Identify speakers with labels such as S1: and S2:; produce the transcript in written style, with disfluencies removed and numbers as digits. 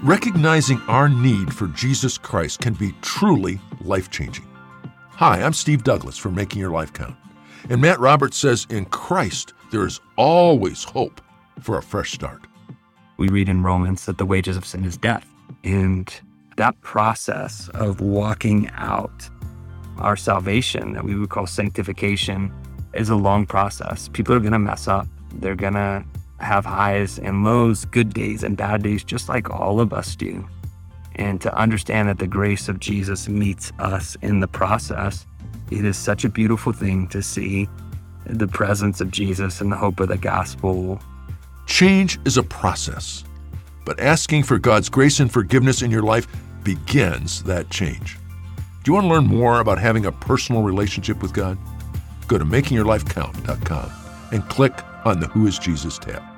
S1: Recognizing our need for Jesus Christ can be truly life-changing. Hi, I'm Steve Douglas from Making Your Life Count. And Matt Roberts says in Christ, there is always hope for a fresh start.
S2: We read in Romans that the wages of sin is death. And that process of walking out our salvation that we would call sanctification is a long process. People are going to mess up. They're going to have highs and lows, good days and bad days, just like all of us do. And to understand that the grace of Jesus meets us in the process, it is such a beautiful thing to see the presence of Jesus and the hope of the gospel.
S1: Change is a process, but asking for God's grace and forgiveness in your life begins that change. Do you want to learn more about having a personal relationship with God? Go to makingyourlifecount.com and click on the Who is Jesus tab.